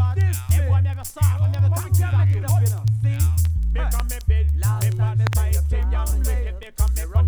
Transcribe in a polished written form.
Hey boy, me have a song, me have a taxi back it up, you know. See? Become me bill, me body fighting young wicked. Become me run